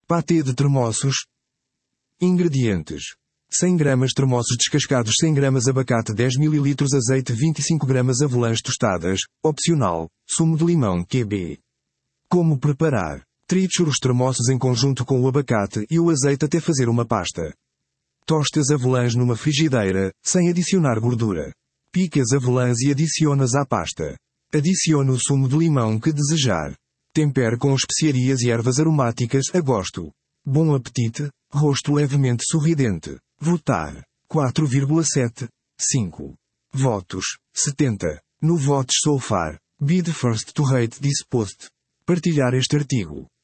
Patê de termossos. Ingredientes: 100 gramas termossos descascados, 100 gramas abacate, 10 ml azeite, 25 gramas avelãs tostadas, opcional, sumo de limão QB. Como preparar? Triture os termossos em conjunto com o abacate e o azeite até fazer uma pasta. Toste as avelãs numa frigideira, sem adicionar gordura. Pique as avelãs e adicione-as à pasta. Adicione o sumo de limão que desejar. Tempere com especiarias e ervas aromáticas a gosto. Bom apetite, rosto levemente sorridente. Votar. 4,7. 5. Votos. 70. No Votes so far. Be the first to rate this post. Partilhar este artigo.